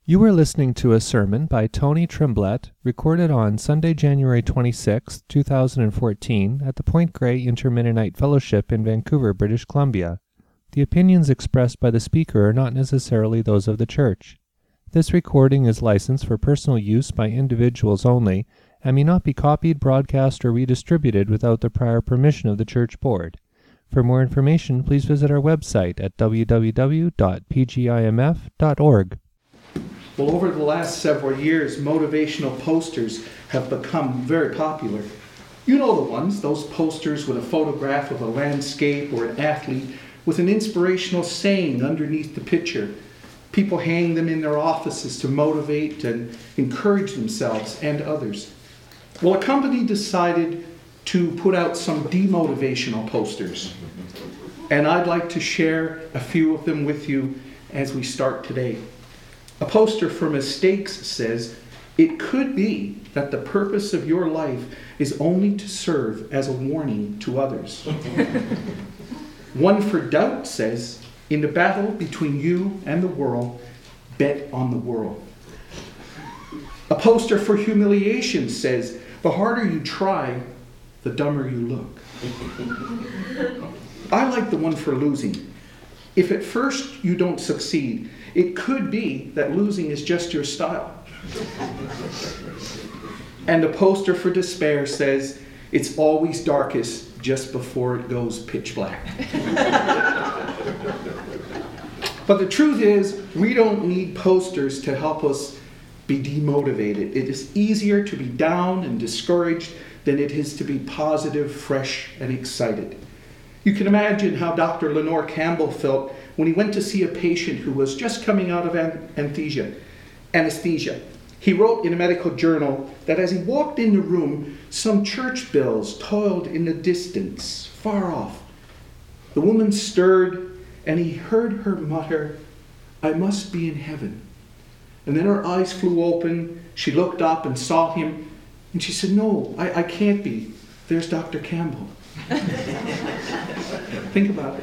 You are listening to a sermon by Tony Tremblett, recorded on Sunday, January 26, 2014, at the Point Grey Inter-Mennonite Fellowship in Vancouver, British Columbia. The opinions expressed by the speaker are not necessarily those of the church. This recording is licensed for personal use by individuals only and may not be copied, broadcast, or redistributed without the prior permission of the church board. For more information, please visit our website at www.pgimf.org. Well, over the last several years, motivational posters have become very popular. You know the ones, those posters with a photograph of a landscape or an athlete with an inspirational saying underneath the picture. People hang them in their offices to motivate and encourage themselves and others. Well, a company decided to put out some demotivational posters. And I'd like to share a few of them with you as we start today. A poster for Mistakes says, "It could be that the purpose of your life is only to serve as a warning to others." One for Doubt says, "In the battle between you and the world, bet on the world." A poster for Humiliation says, "The harder you try, the dumber you look." I like the one for Losing. "If at first you don't succeed, it could be that losing is just your style." And a poster for Despair says, "It's always darkest just before it goes pitch black." But the truth is, we don't need posters to help us be demotivated. It is easier to be down and discouraged than it is to be positive, fresh, and excited. You can imagine how Dr. Lenore Campbell felt when he went to see a patient who was just coming out of anesthesia. He wrote in a medical journal that as he walked in the room, some church bells tolled in the distance, far off. The woman stirred, and he heard her mutter, "I must be in heaven." And then her eyes flew open, she looked up and saw him, and she said, "No, I can't be. There's Dr. Campbell." Think about it.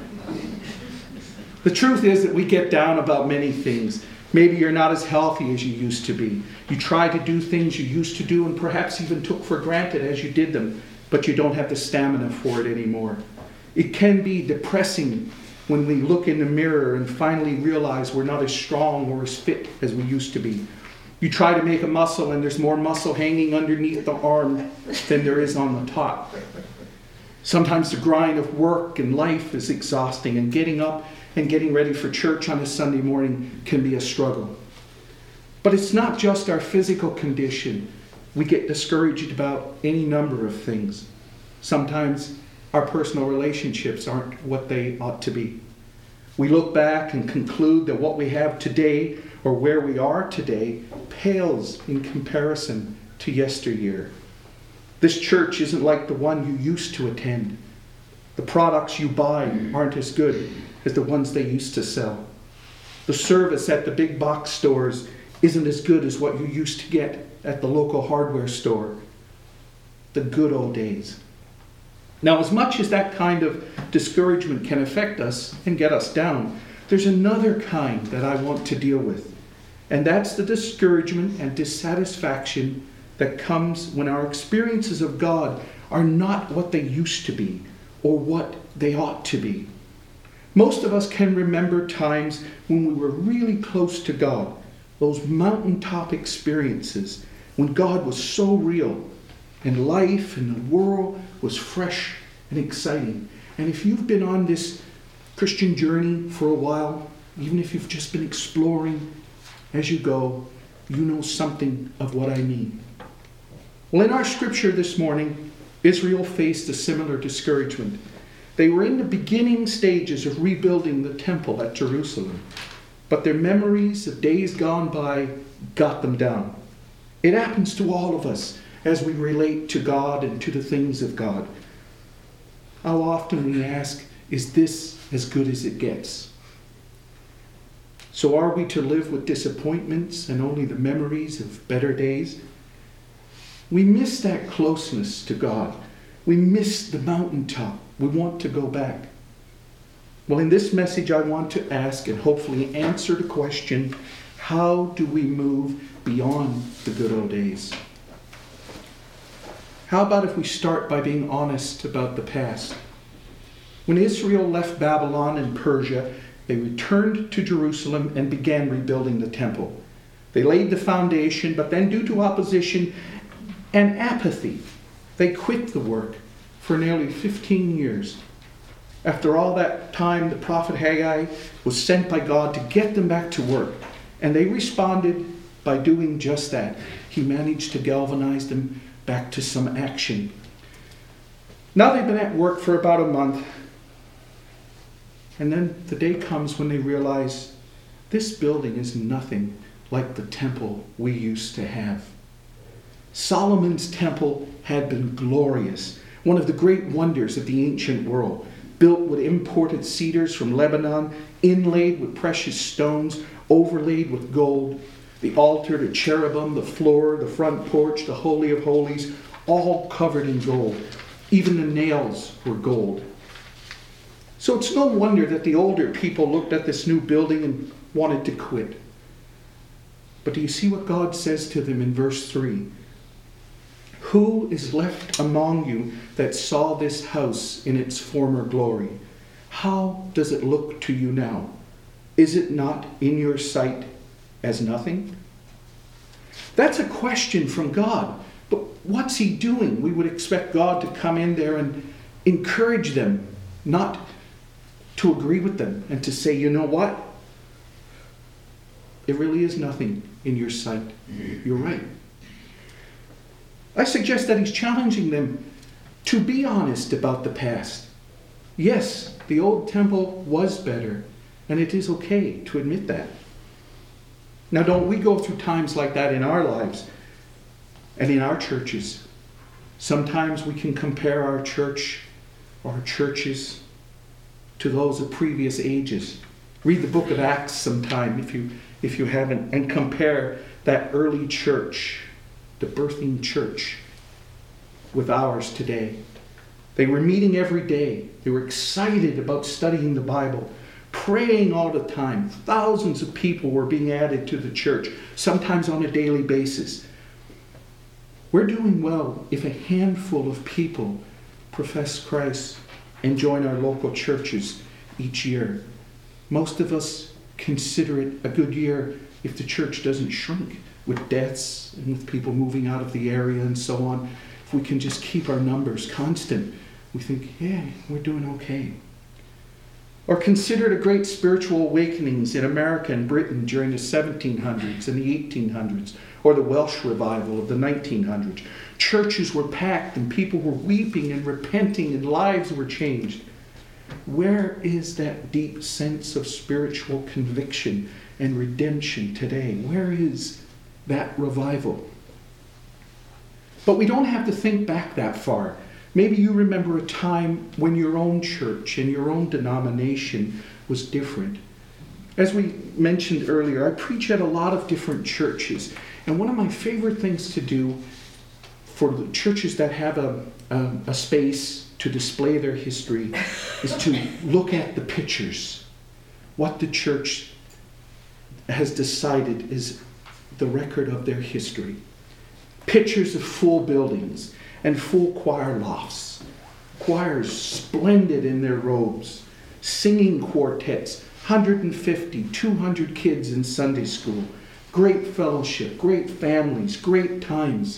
The truth is that we get down about many things. Maybe you're not as healthy as you used to be. You try to do things you used to do and perhaps even took for granted as you did them, but you don't have the stamina for it anymore. It can be depressing when we look in the mirror and finally realize we're not as strong or as fit as we used to be. You try to make a muscle and there's more muscle hanging underneath the arm than there is on the top. Sometimes the grind of work and life is exhausting, and getting up and getting ready for church on a Sunday morning can be a struggle. But it's not just our physical condition. We get discouraged about any number of things. Sometimes our personal relationships aren't what they ought to be. We look back and conclude that what we have today, or where we are today, pales in comparison to yesteryear. This church isn't like the one you used to attend. The products you buy aren't as good as the ones they used to sell. The service at the big box stores isn't as good as what you used to get at the local hardware store. The good old days. Now, as much as that kind of discouragement can affect us and get us down, there's another kind that I want to deal with. And that's the discouragement and dissatisfaction that comes when our experiences of God are not what they used to be or what they ought to be. Most of us can remember times when we were really close to God, those mountaintop experiences when God was so real and life and the world was fresh and exciting. And if you've been on this Christian journey for a while, even if you've just been exploring as you go, you know something of what I mean. Well, in our scripture this morning, Israel faced a similar discouragement. They were in the beginning stages of rebuilding the temple at Jerusalem, but their memories of days gone by got them down. It happens to all of us as we relate to God and to the things of God. How often we ask, is this as good as it gets? So are we to live with disappointments and only the memories of better days? We miss that closeness to God. We miss the mountaintop. We want to go back. Well, in this message, I want to ask and hopefully answer the question, How do we move beyond the good old days? How about if we start by being honest about the past? When Israel left Babylon and Persia, they returned to Jerusalem and began rebuilding the temple. They laid the foundation, but then due to opposition and apathy, they quit the work for nearly 15 years. After all that time, the prophet Haggai was sent by God to get them back to work. And they responded by doing just that. He managed to galvanize them back to some action. Now they've been at work for about a month. And then the day comes when they realize this building is nothing like the temple we used to have. Solomon's temple had been glorious, one of the great wonders of the ancient world, built with imported cedars from Lebanon, inlaid with precious stones, overlaid with gold. The altar, the cherubim, the floor, the front porch, the Holy of Holies, all covered in gold. Even the nails were gold. So it's no wonder that the older people looked at this new building and wanted to quit. But do you see what God says to them in verse 3? Who is left among you that saw this house in its former glory? How does it look to you now? Is it not in your sight as nothing? That's a question from God. But what's he doing? We would expect God to come in there and encourage them, not to agree with them and to say, you know what? It really is nothing in your sight. You're right. I suggest that he's challenging them to be honest about the past. Yes, the old temple was better, and it is okay to admit that. Now, don't we go through times like that in our lives and in our churches? Sometimes we can compare our church or our churches to those of previous ages. Read the book of Acts sometime if you haven't, and compare that early church, the birthing church, with ours today. They were meeting every day. They were excited about studying the Bible, praying all the time. Thousands of people were being added to the church, sometimes on a daily basis. We're doing well if a handful of people profess Christ and join our local churches each year. Most of us consider it a good year if the church doesn't shrink with deaths and with people moving out of the area and so on. If we can just keep our numbers constant, we think, yeah, we're doing okay. Or consider the great spiritual awakenings in America and Britain during the 1700s and the 1800s, or the Welsh revival of the 1900s. Churches were packed and people were weeping and repenting and lives were changed. Where is that deep sense of spiritual conviction and redemption today? Where is that revival? But we don't have to think back that far. Maybe you remember a time when your own church and your own denomination was different. As we mentioned earlier, I preach at a lot of different churches. And one of my favorite things to do for the churches that have a space to display their history is to look at the pictures. What the church has decided is the record of their history. Pictures of full buildings and full choir lofts. Choirs splendid in their robes. Singing quartets, 150, 200 kids in Sunday school. Great fellowship, great families, great times.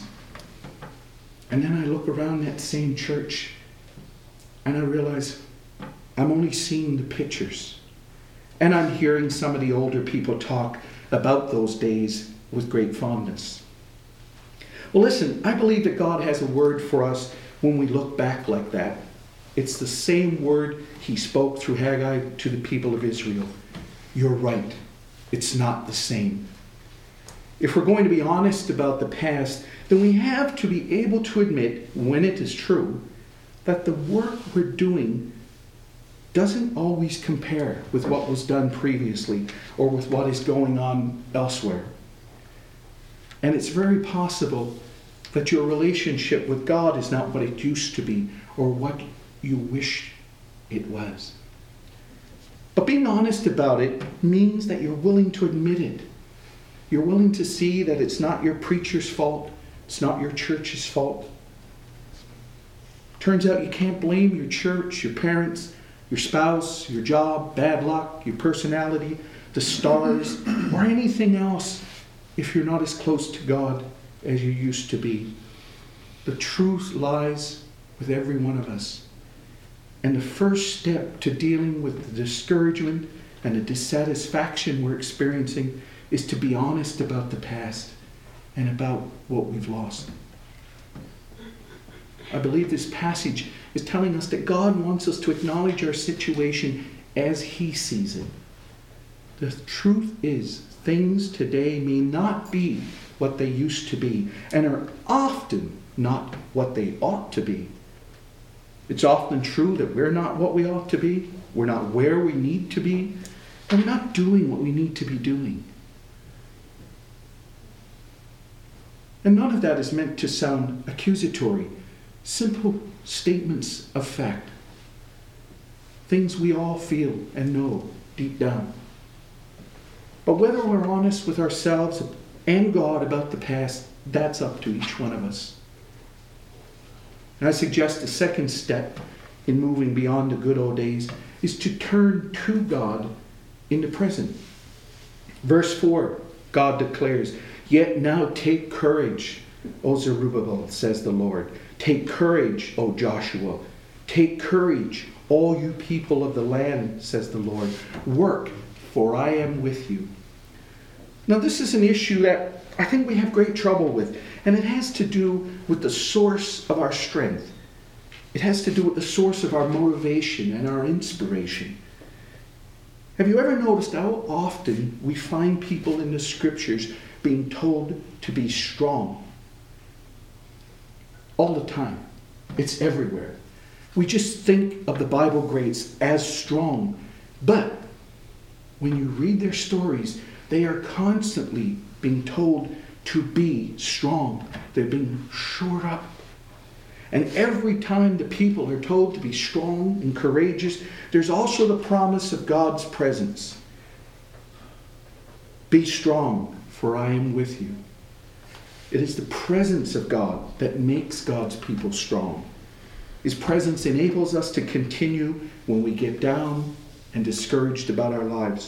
And then I look around that same church and I realize I'm only seeing the pictures. And I'm hearing some of the older people talk about those days with great fondness. Well, listen, I believe that God has a word for us when we look back like that. It's the same word he spoke through Haggai to the people of Israel. You're right. It's not the same. If we're going to be honest about the past, then we have to be able to admit, when it is true, that the work we're doing doesn't always compare with what was done previously or with what is going on elsewhere. And it's very possible that your relationship with God is not what it used to be or what you wish it was. But being honest about it means that you're willing to admit it. You're willing to see that it's not your preacher's fault. It's not your church's fault. Turns out you can't blame your church, your parents, your spouse, your job, bad luck, your personality, the stars, or anything else if you're not as close to God as you used to be. The truth lies with every one of us. And the first step to dealing with the discouragement and the dissatisfaction we're experiencing is to be honest about the past and about what we've lost. I believe this passage is telling us that God wants us to acknowledge our situation as He sees it. The truth is, things today may not be what they used to be, and are often not what they ought to be. It's often true that we're not what we ought to be, we're not where we need to be, and we're not doing what we need to be doing. And none of that is meant to sound accusatory. Simple statements of fact. Things we all feel and know deep down. But whether we're honest with ourselves and God about the past, that's up to each one of us. And I suggest the second step in moving beyond the good old days is to turn to God in the present. Verse 4, God declares, "Yet now take courage, O Zerubbabel, says the Lord. Take courage, O Joshua. Take courage, all you people of the land, says the Lord. Work, for I am with you." Now this is an issue that I think we have great trouble with, and it has to do with the source of our strength. It has to do with the source of our motivation and our inspiration. Have you ever noticed how often we find people in the scriptures being told to be strong? All the time. It's everywhere. We just think of the Bible greats as strong. But when you read their stories, they are constantly being told to be strong. They're being shored up. And every time the people are told to be strong and courageous, there's also the promise of God's presence. Be strong, for I am with you. It is the presence of God that makes God's people strong. His presence enables us to continue when we get down and discouraged about our lives.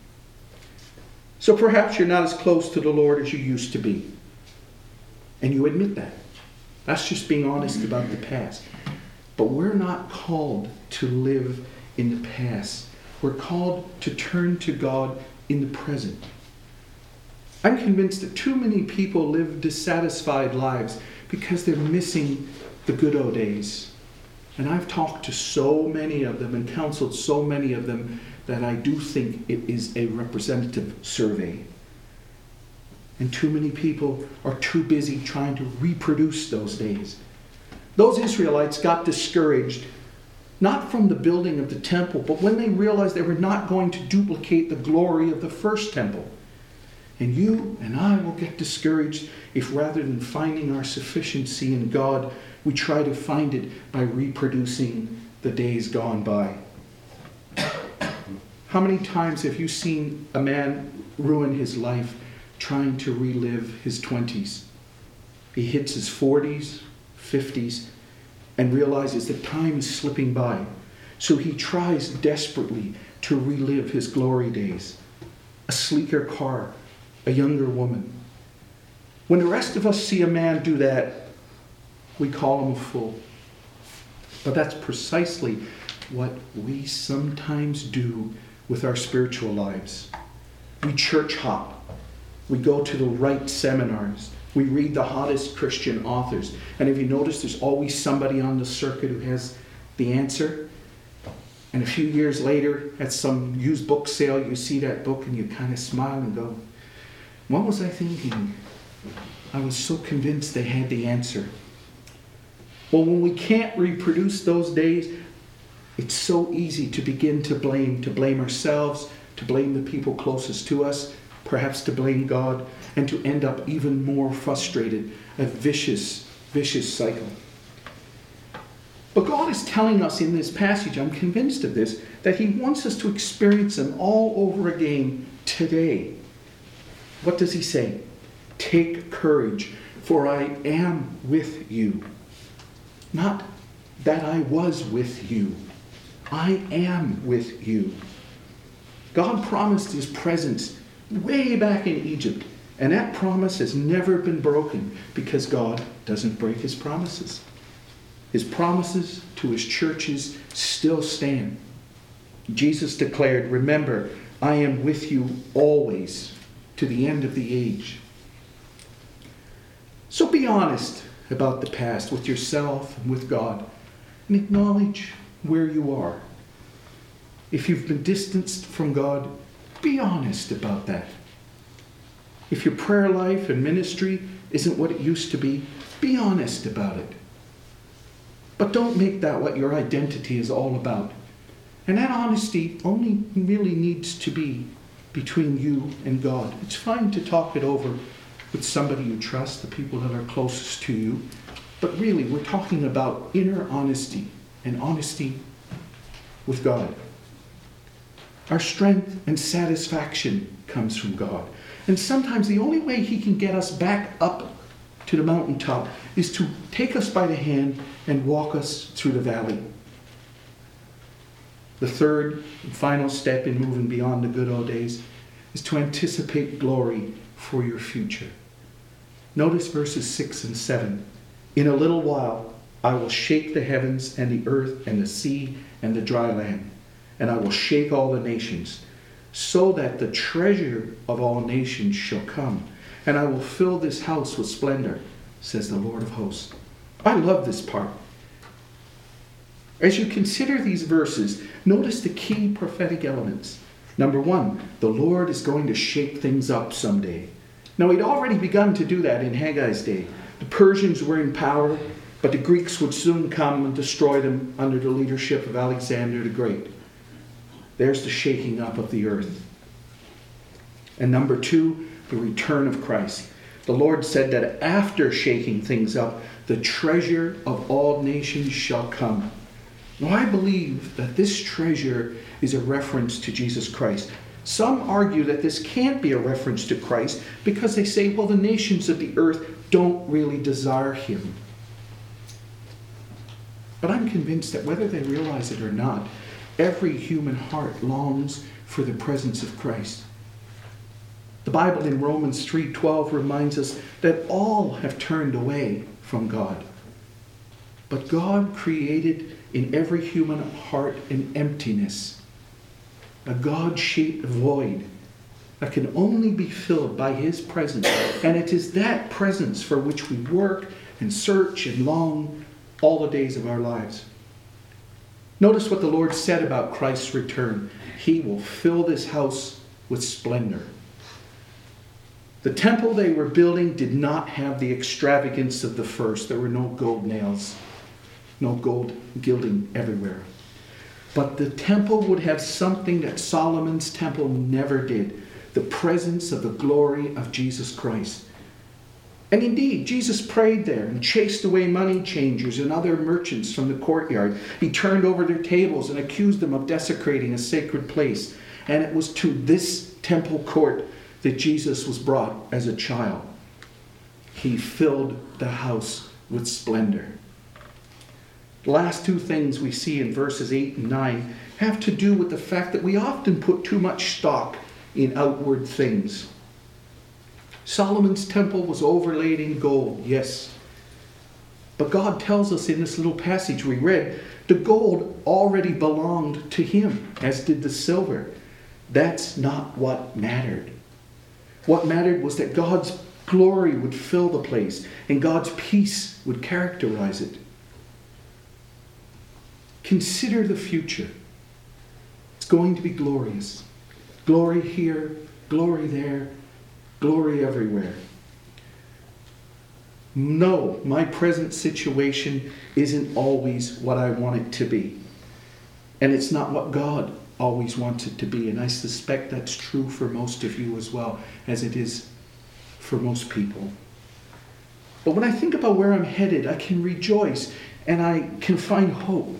So perhaps you're not as close to the Lord as you used to be. And you admit that. That's just being honest about the past. But we're not called to live in the past. We're called to turn to God in the present. I'm convinced that too many people live dissatisfied lives because they're missing the good old days. And I've talked to so many of them and counseled so many of them that I do think it is a representative survey. And too many people are too busy trying to reproduce those days. Those Israelites got discouraged, not from the building of the temple, but when they realized they were not going to duplicate the glory of the first temple. And you and I will get discouraged if rather than finding our sufficiency in God, we try to find it by reproducing the days gone by. How many times have you seen a man ruin his life trying to relive his 20s? He hits his 40s, 50s, and realizes that time is slipping by. So he tries desperately to relive his glory days. A sleeker car, a younger woman. When the rest of us see a man do that, we call him a fool. But that's precisely what we sometimes do with our spiritual lives. We church hop. We go to the right seminars. We read the hottest Christian authors. And if you notice, there's always somebody on the circuit who has the answer. And a few years later, at some used book sale, you see that book and you kind of smile and go, what was I thinking? I was so convinced they had the answer. Well, when we can't reproduce those days, it's so easy to begin to blame ourselves, to blame the people closest to us, perhaps to blame God, and to end up even more frustrated, a vicious cycle. But God is telling us in this passage, I'm convinced of this, that He wants us to experience Him all over again today. What does he say? Take courage, for I am with you. Not that I was with you. I am with you. God promised his presence way back in Egypt, and that promise has never been broken because God doesn't break his promises. His promises to his churches still stand. Jesus declared, remember, I am with you always to the end of the age. So be honest about the past with yourself and with God, and acknowledge where you are. If you've been distanced from God, be honest about that. If your prayer life and ministry isn't what it used to be honest about it. But don't make that what your identity is all about. And that honesty only really needs to be between you and God. It's fine to talk it over with somebody you trust, the people that are closest to you. But really, we're talking about inner honesty and honesty with God. Our strength and satisfaction comes from God. And sometimes the only way he can get us back up to the mountaintop is to take us by the hand and walk us through the valley. The third and final step in moving beyond the good old days is to anticipate glory for your future. Notice verses 6 and 7. In a little while I will shake the heavens and the earth and the sea and the dry land, and I will shake all the nations, so that the treasure of all nations shall come, and I will fill this house with splendor, says the Lord of hosts. I love this part. As you consider these verses, notice the key prophetic elements. Number one, the Lord is going to shake things up someday. Now, he'd already begun to do that in Haggai's day. The Persians were in power, but the Greeks would soon come and destroy them under the leadership of Alexander the Great. There's the shaking up of the earth. And number two, the return of Christ. The Lord said that after shaking things up, the treasure of all nations shall come. Now, I believe that this treasure is a reference to Jesus Christ. Some argue that this can't be a reference to Christ because they say, well, the nations of the earth don't really desire him. But I'm convinced that whether they realize it or not, every human heart longs for the presence of Christ. The Bible in Romans 3:12 reminds us that all have turned away from God. But God created in every human heart an emptiness, a God-shaped void that can only be filled by his presence. And it is that presence for which we work and search and long all the days of our lives. Notice what the Lord said about Christ's return. He will fill this house with splendor. The temple they were building did not have the extravagance of the first. There were no gold nails, no gold gilding everywhere. But the temple would have something that Solomon's temple never did: the presence of the glory of Jesus Christ. And indeed, Jesus prayed there and chased away money changers and other merchants from the courtyard. He turned over their tables and accused them of desecrating a sacred place. And it was to this temple court that Jesus was brought as a child. He filled the house with splendor. The last two things we see in verses 8 and 9 have to do with the fact that we often put too much stock in outward things. Solomon's temple was overlaid in gold, yes. But God tells us in this little passage we read, the gold already belonged to him, as did the silver. That's not what mattered. What mattered was that God's glory would fill the place and God's peace would characterize it. Consider the future. It's going to be glorious. Glory here, glory there, glory everywhere. No, my present situation isn't always what I want it to be. And it's not what God always wants it to be. And I suspect that's true for most of you as well, as it is for most people. But when I think about where I'm headed, I can rejoice and I can find hope.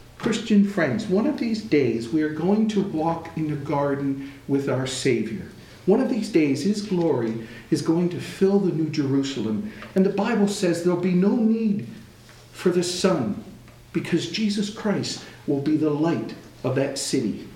Christian friends, one of these days we are going to walk in the garden with our Savior. One of these days, his glory is going to fill the New Jerusalem. And the Bible says there'll be no need for the sun, because Jesus Christ will be the light of that city.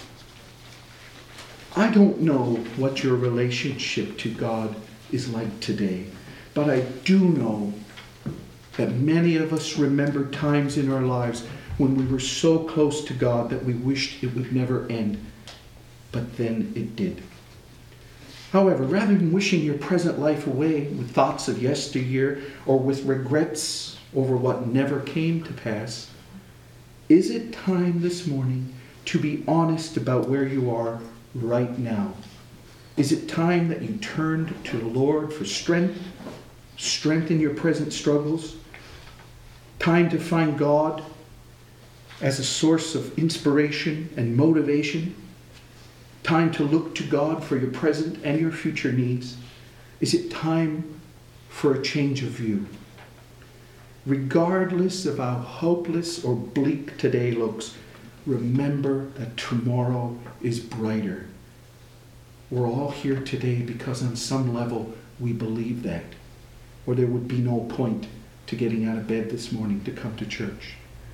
I don't know what your relationship to God is like today, but I do know that many of us remember times in our lives when we were so close to God that we wished it would never end, but then it did. However, rather than wishing your present life away with thoughts of yesteryear or with regrets over what never came to pass, is it time this morning to be honest about where you are right now? Is it time that you turned to the Lord for strength in your present struggles? Time to find God as a source of inspiration and motivation? Time to look to God for your present and your future needs? Is it time for a change of view? Regardless of how hopeless or bleak today looks, remember that tomorrow is brighter. We're all here today because on some level we believe that, or there would be no point to getting out of bed this morning to come to church.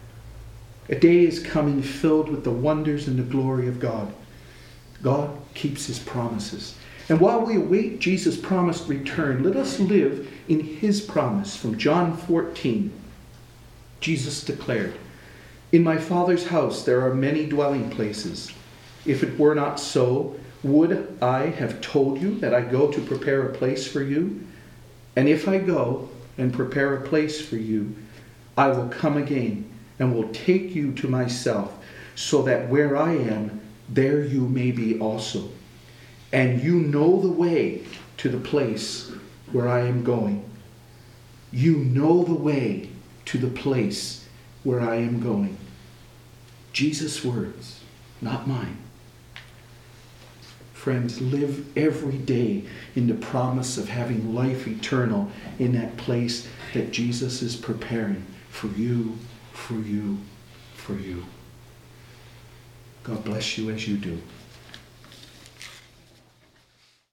A day is coming filled with the wonders and the glory of God. God keeps his promises. And while we await Jesus' promised return, let us live in his promise. From John 14, Jesus declared, "In my Father's house there are many dwelling places. If it were not so, would I have told you that I go to prepare a place for you? And if I go and prepare a place for you, I will come again and will take you to myself, so that where I am, there you may be also. And you know the way to the place where I am going." You know the way to the place where I am going. Jesus' words, not mine. Friends, live every day in the promise of having life eternal in that place that Jesus is preparing for you, for you, for you. God bless you as you do.